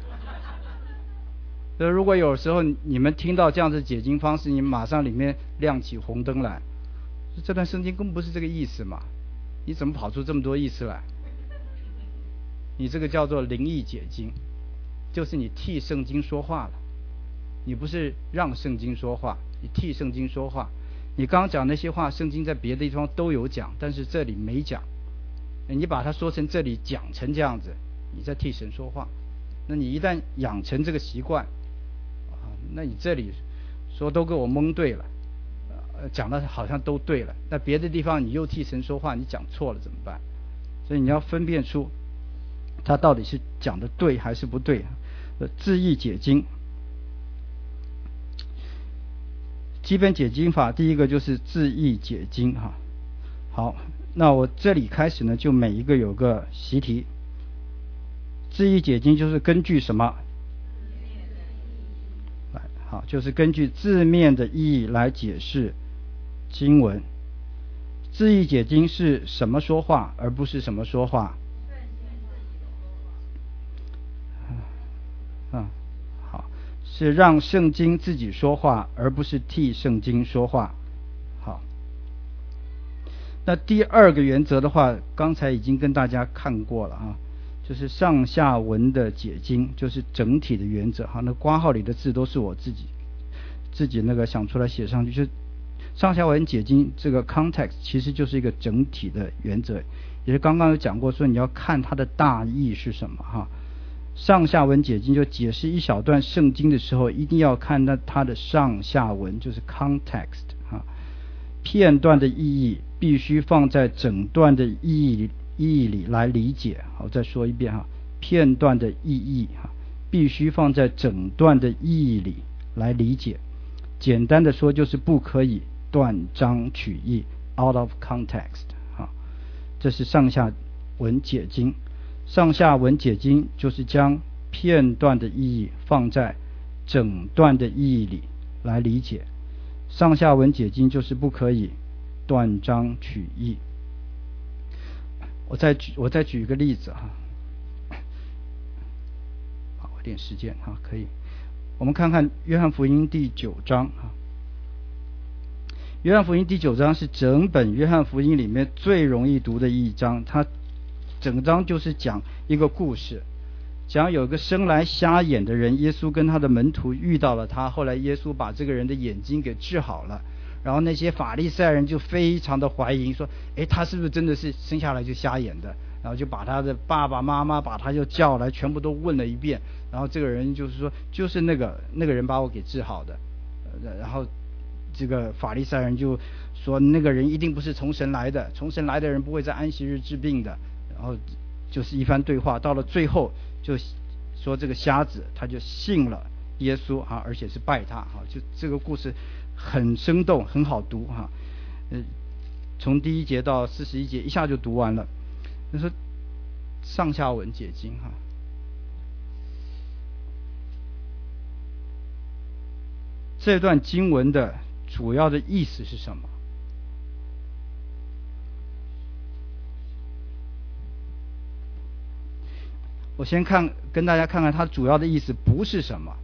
如果有时候你们听到这样的解经方式，你们马上里面亮起红灯来，这段圣经根本不是这个意思嘛，你怎么跑出这么多意思来？你这个叫做灵意解经，就是你替圣经说话了。你不是让圣经说话，你替圣经说话。你刚刚讲那些话，圣经在别的地方都有讲，但是这里没讲。你把它说成这里讲成这样子，你在替神说话。那你一旦养成这个习惯那你这里说都给我蒙对了，讲的好像都对了，那别的地方你又替神说话，你讲错了怎么办？所以你要分辨出他到底是讲的对还是不对。字义解经，基本解经法第一个就是字义解经好，那我这里开始呢，就每一个有个习题。字义解经就是根据什么？好，就是根据字面的意义来解释经文。字义解经是什么说话，而不是什么说话。好，是让圣经自己说话，而不是替圣经说话。好，那第2个原则的话，刚才已经跟大家看过了就是上下文的解经，就是整体的原则那括号里的字都是我自己那个想出来写上去。就是上下文解经这个 context 其实就是一个整体的原则，也是刚刚有讲过，说你要看它的大意是什么上下文解经就解释一小段圣经的时候，一定要看它的上下文，就是 context 片段的意义必须放在整段的意义里来理解。我再说一遍片段的意义必须放在整段的意义里来理解。简单的说就是不可以断章取义 out of context 这是上下文解经。上下文解经就是将片段的意义放在整段的意义里来理解。上下文解经就是不可以断章取义。我再举一个例子好，我点时间可以。 我们看看约翰福音第9章啊。约翰福音第9章是整本约翰福音里面最容易读的一章，它整章就是讲一个故事，讲有一个生来瞎眼的人，耶稣跟他的门徒遇到了他，后来耶稣把这个人的眼睛给治好了，然后那些法利赛人就非常的怀疑，说他是不是真的是生下来就瞎眼的，然后就把他的爸爸妈妈把他就叫来，全部都问了一遍，然后这个人就是说就是那个人把我给治好的，然后这个法利赛人就说那个人一定不是从神来的，从神来的人不会在安息日治病的，然后就是一番对话，到了最后就说这个瞎子他就信了耶稣啊，而且是拜他啊，就这个故事很生动，很好读哈，从第1节到41节一下就读完了。那说上下文解经哈，这段经文的主要的意思是什么？我先跟大家看看它主要的意思不是什么。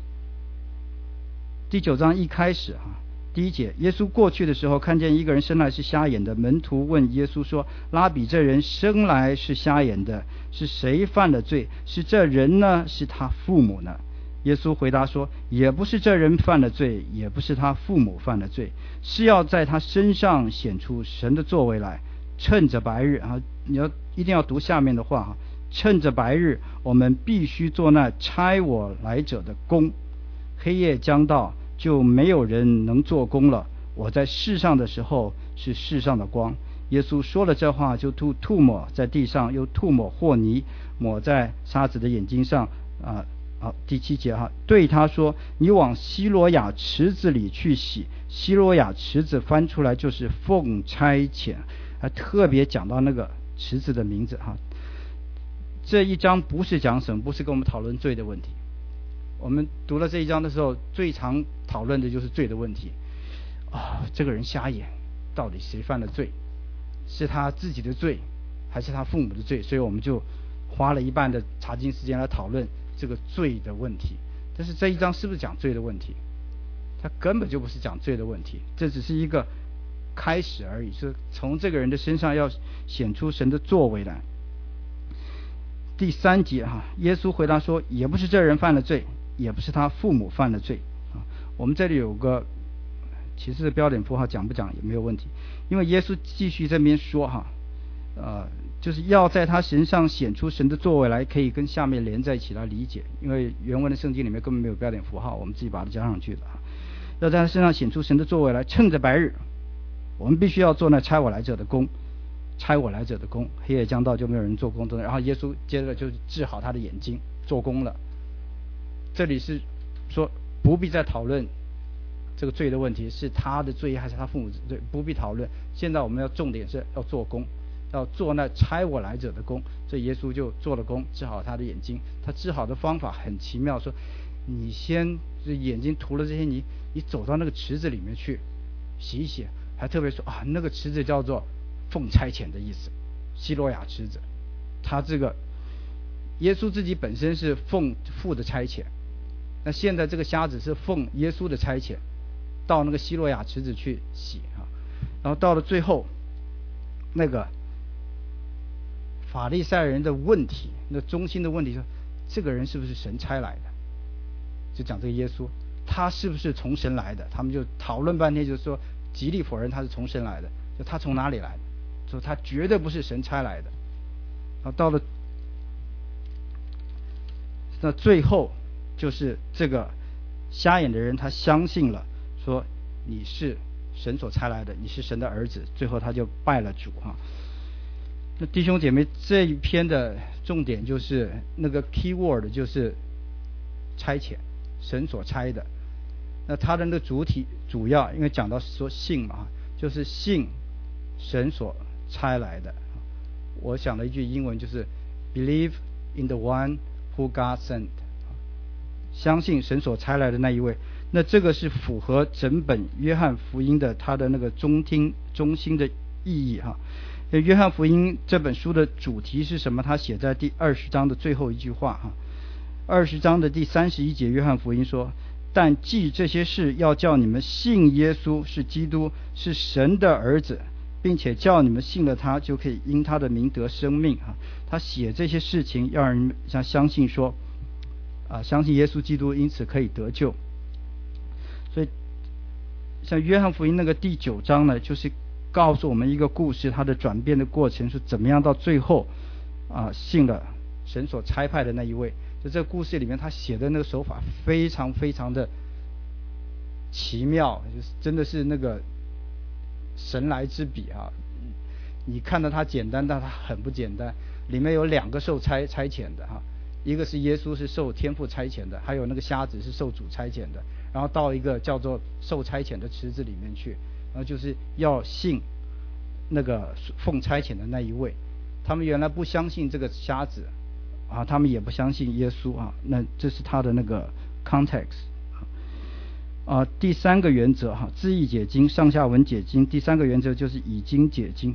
第9章一开始第1节，耶稣过去的时候，看见一个人生来是瞎眼的，门徒问耶稣说：拉比，这人生来是瞎眼的，是谁犯了罪？是这人呢，是他父母呢？耶稣回答说：也不是这人犯了罪，也不是他父母犯了罪，是要在他身上显出神的作为来。趁着白日你一定要读下面的话趁着白日，我们必须做那差我来者的工。黑夜将到，就没有人能做工了。我在世上的时候是世上的光。耶稣说了这话，就吐沫在地上，又吐沫和泥抹在瞎子的眼睛上第7节对他说：你往西罗亚池子里去洗。西罗亚池子翻出来就是奉差遣，还特别讲到那个池子的名字这一章不是讲什么，不是跟我们讨论罪的问题。我们读了这一章的时候，最常讨论的就是罪的问题这个人瞎眼，到底谁犯了罪？是他自己的罪，还是他父母的罪？所以我们就花了一半的查经时间来讨论这个罪的问题。但是这一章是不是讲罪的问题？它根本就不是讲罪的问题，这只是一个开始而已，是从这个人的身上要显出神的作为来。第3节耶稣回答说：也不是这人犯了罪，也不是他父母犯了罪我们这里有个其实标点符号讲不讲也没有问题，因为耶稣继续这边说就是要在他身上显出神的作为来，可以跟下面连在一起来理解，因为原文的圣经里面根本没有标点符号，我们自己把它加上去的要在他身上显出神的作为来，趁着白日，我们必须要做那差我来者的工。差我来者的工，黑夜将到，就没有人做工然后耶稣接着就治好他的眼睛，做工了。这里是说不必再讨论这个罪的问题，是他的罪还是他父母的罪，不必讨论。现在我们要重点是要做工，要做那差我来者的工。所以耶稣就做了工，治好他的眼睛。他治好的方法很奇妙，说你先眼睛涂了这些泥，你走到那个池子里面去洗一洗，还特别说那个池子叫做奉差遣的意思，西罗亚池子。他这个耶稣自己本身是奉父的差遣，那现在这个瞎子是奉耶稣的差遣到那个西罗亚池子去洗然后到了最后那个法利赛人的问题，那中心的问题说这个人是不是神差来的，就讲这个耶稣他是不是从神来的，他们就讨论半天，就是说极力否认他是从神来的，就他从哪里来的，说他绝对不是神差来的。然后到了那最后就是这个瞎眼的人他相信了，说你是神所差来的，你是神的儿子，最后他就拜了主那弟兄姐妹，这一篇的重点就是那个 key word 就是差遣，神所差的。那他的那个主要因为讲到说信嘛，就是信神所差来的。我想了一句英文，就是 believe in the one who God sent， 相信神所差来的那一位。那这个是符合整本约翰福音的他的那个中心的意义约翰福音这本书的主题是什么？他写在第20章的最后一句话 20章的第31节，约翰福音说，但记这些事，要叫你们信耶稣是基督，是神的儿子，并且叫你们信了他，就可以因他的名得生命啊。他写这些事情，要让人相信说相信耶稣基督，因此可以得救。所以像约翰福音那个第9章呢，就是告诉我们一个故事，它的转变的过程是怎么样，到最后信了神所差派的那一位。就这个故事里面他写的那个手法非常非常的奇妙，就是真的是那个神来之笔啊！你看到它简单，但它很不简单。里面有2个受差遣的一个是耶稣是受天父差遣的，还有那个瞎子是受主差遣的。然后到一个叫做受差遣的池子里面去，然后就是要信那个奉差遣的那一位。他们原来不相信这个瞎子他们也不相信耶稣那这是他的那个 context 第3个原则字义解经，上下文解经。第3个原则就是以经解经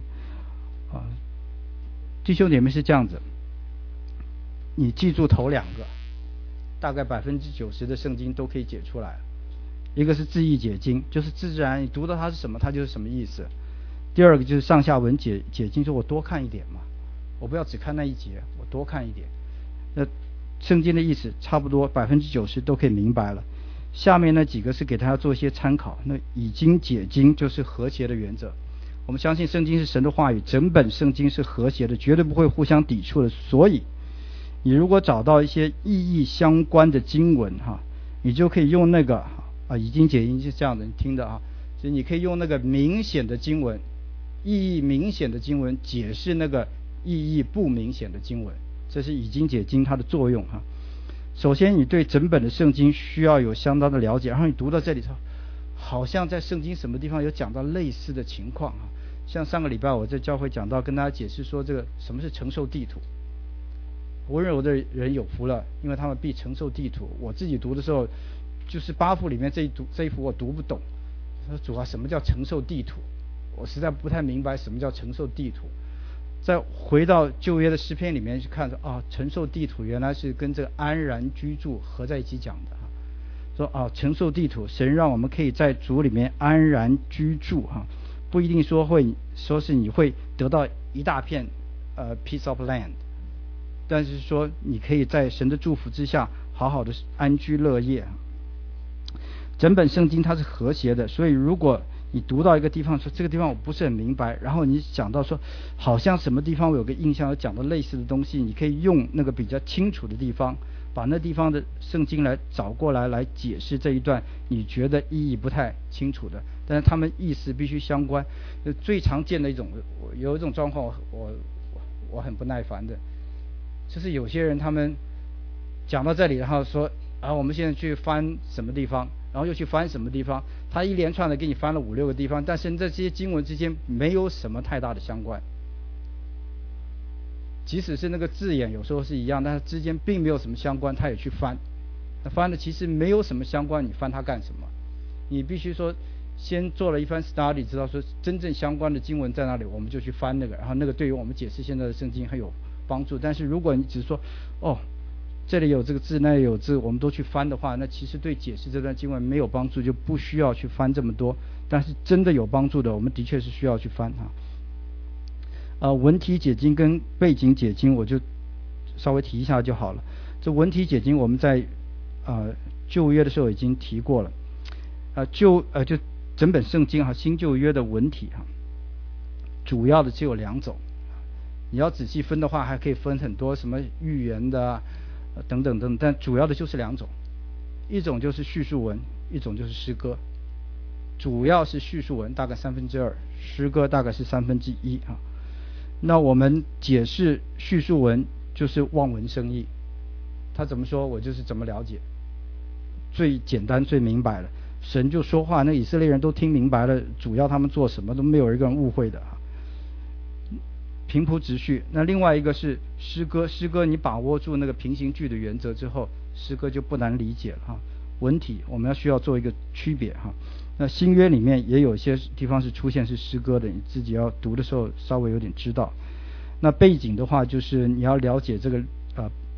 弟兄姐妹是这样子，你记住头2个，大概90%的圣经都可以解出来。一个是字义解经，就是自然你读到它是什么，它就是什么意思。第2个就是上下文解经，说我多看一点嘛，我不要只看那一节，我多看一点。那圣经的意思差不多90%都可以明白了。下面那几个是给大家做一些参考。那以经解经就是和谐的原则。我们相信圣经是神的话语，整本圣经是和谐的，绝对不会互相抵触的。所以你如果找到一些意义相关的经文你就可以用那个以经解经是这样的，你听的所以你可以用那个明显的经文，意义明显的经文解释那个意义不明显的经文，这是以经解经它的作用首先你对整本的圣经需要有相当的了解，然后你读到这里头好像在圣经什么地方有讲到类似的情况像上个礼拜我在教会讲到，跟大家解释说这个什么是承受地土。温柔的人有福了，因为他们必承受地土。我自己读的时候就是8幅里面这一幅我读不懂，说主什么叫承受地土，我实在不太明白什么叫承受地土。再回到旧约的诗篇里面去看承受地土原来是跟这个安然居住合在一起讲的说承受地土，神让我们可以在主里面安然居住不一定说是你会得到一大片piece of land， 但是说你可以在神的祝福之下好好的安居乐业。整本圣经它是和谐的，所以如果你读到一个地方说这个地方我不是很明白，然后你想到说好像什么地方我有个印象有讲到类似的东西，你可以用那个比较清楚的地方，把那地方的圣经来找过来解释这一段你觉得意义不太清楚的，但是他们意思必须相关。最常见的有一种状况我很不耐烦的，就是有些人他们讲到这里，然后说我们现在去翻什么地方，然后又去翻什么地方，他一连串的给你翻了5-6个地方，但是这些经文之间没有什么太大的相关，即使是那个字眼有时候是一样，但是之间并没有什么相关，他也去翻，那翻的其实没有什么相关，你翻它干什么？你必须说先做了一番 study， 知道说真正相关的经文在哪里，我们就去翻那个，然后那个对于我们解释现在的圣经很有帮助。但是如果你只是说这里有这个字那里有字，我们都去翻的话，那其实对解释这段经文没有帮助，就不需要去翻这么多。但是真的有帮助的，我们的确是需要去翻文体解经跟背景解经我就稍微提一下就好了。这文体解经我们在旧约的时候已经提过了就整本圣经新旧约的文体主要的只有2种。你要仔细分的话还可以分很多什么寓言的等等等等，但主要的就是2种，一种就是叙述文，一种就是诗歌。主要是叙述文大概2/3，诗歌大概是1/3那我们解释叙述文就是望文生义，他怎么说我就是怎么了解，最简单最明白了。神就说话，那以色列人都听明白了，主要他们做什么都没有一个人误会的平铺直叙。那另外一个是诗歌，诗歌你把握住那个平行句的原则之后，诗歌就不难理解了文体我们需要做一个区别那新约里面也有一些地方是出现是诗歌的，你自己要读的时候稍微有点知道。那背景的话就是你要了解这个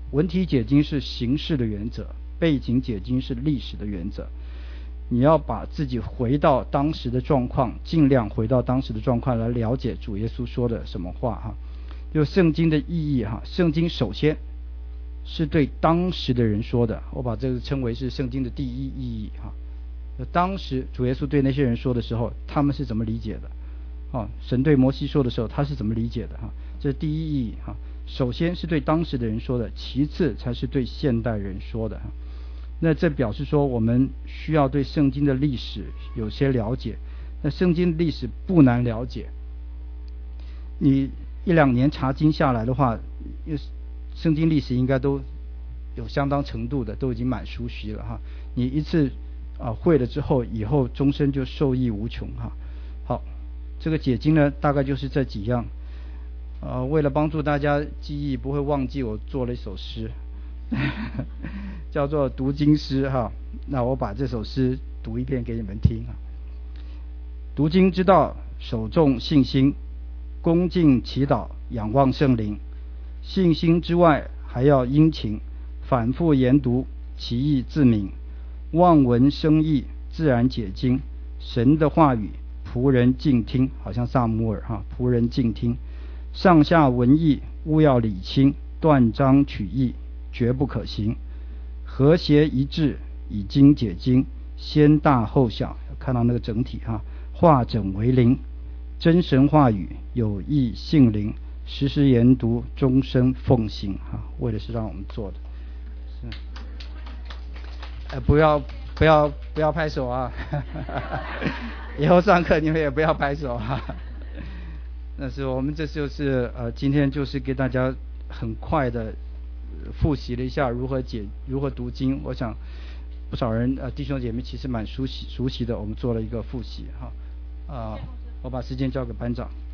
文体解经是形式的原则，背景解经是历史的原则。你要把自己回到当时的状况，尽量回到当时的状况来了解主耶稣说的什么话哈。就圣经的意义哈，圣经首先是对当时的人说的，我把这个称为是圣经的第一意义哈。当时主耶稣对那些人说的时候，他们是怎么理解的？神对摩西说的时候，他是怎么理解的哈？这是第一意义哈。首先是对当时的人说的，其次才是对现代人说的。那这表示说，我们需要对圣经的历史有些了解。那圣经历史不难了解，你1-2年查经下来的话，圣经历史应该都有相当程度的，都已经蛮熟悉了哈。你一次会了之后，以后终身就受益无穷哈。好，这个解经呢，大概就是这几样。为了帮助大家记忆不会忘记，我做了一首诗叫做读经诗哈。那我把这首诗读一遍给你们听啊。读经之道，首重信心，恭敬祈祷，仰望圣灵。信心之外还要殷勤，反复研读，其义自明。望闻生义，自然解经。神的话语，仆人静听，好像萨母耳哈，仆人静听。上下文义，务要理清，断章取义，绝不可行。和谐一致，以经解经，先大后小，看到那个整体哈，化整为零。真神话语，有益性灵，时时研读，终身奉行哈。为的是让我们做的，是，不要拍手啊！以后上课你们也不要拍手哈。但是我们这就是今天就是给大家很快的复习了一下如何读经。我想不少人弟兄姐妹其实蛮熟悉的，我们做了一个复习哈。我把时间交给班长。